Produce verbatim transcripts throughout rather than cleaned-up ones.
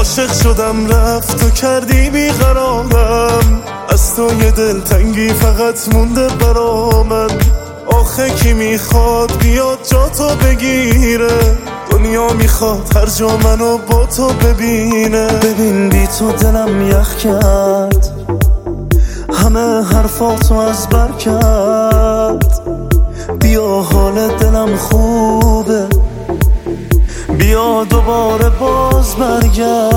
عاشق شدم رفت و کردی بیقرارم، از تو یه دلتنگی فقط مونده برا من. آخه کی میخواد بیاد جا تو بگیره، دنیا میخواد هر جا منو با تو ببینه. ببین بی تو دلم یخ کرد، همه حرفاتو از بر کرد. بیا حال دلم خوبه، بیا دوباره باز برگرد.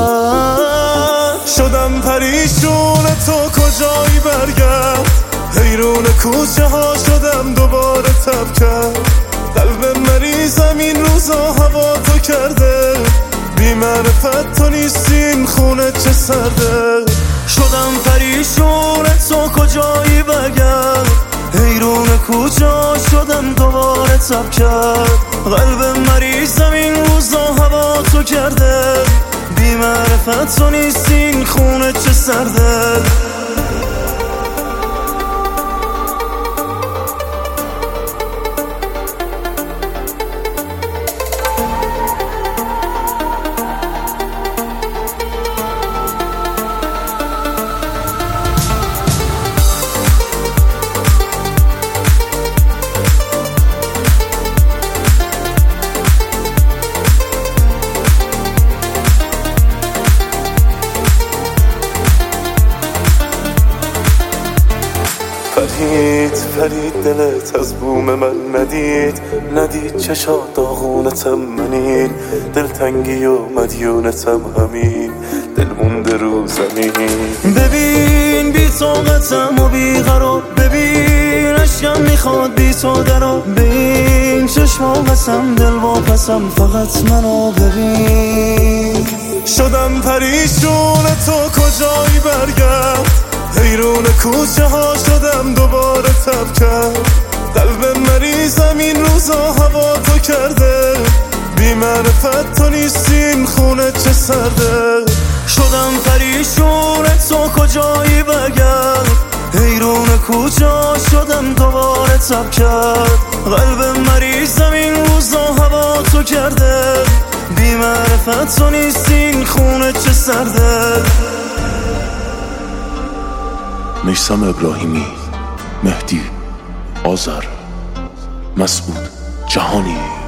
شدم پریشون تو کجایی برگرد، حیرون کوچه ها شدم دوباره تب کرد. قلب مریضم این روزا هوا تو کرده، بی معرفت تو نیستین خونه چه سرده. شدم پریشون تو کجایی برگرد، حیرون کوچه ها شدم دوباره تب کرد. قلب مریضم این روزا هوا تو کرده، بی معرفت تو نیستین خونه چه سرده. فرید فرید دلت از بوم من ندید، ندید چشات داغونتم منین. دلتنگی و مدیونتم همین، دل مونده رو زمین. ببین بی طاقتم و بی قرار، ببین عشقم میخواد بی تو درا. ببین چشما قسم دل واپسم، فقط منو ببین. شدم پریشون تو کجایی برگرد، حیرون کوچه ها شدم دوباره تب کرد. قلب مریضم این روزا هوا تو کرده، بی معرفت تو نیستین خونه چه سرده. شدم پریشون تو کجایی برگرد، حیرون کوچه ها شدم دوباره تب کرد. قلب مریضم این روزا هوا تو کرده، بی معرفت تو نیستین خونه چه سرده. میثم ابراهیمی، مهدی آذر، مسعود جهانی.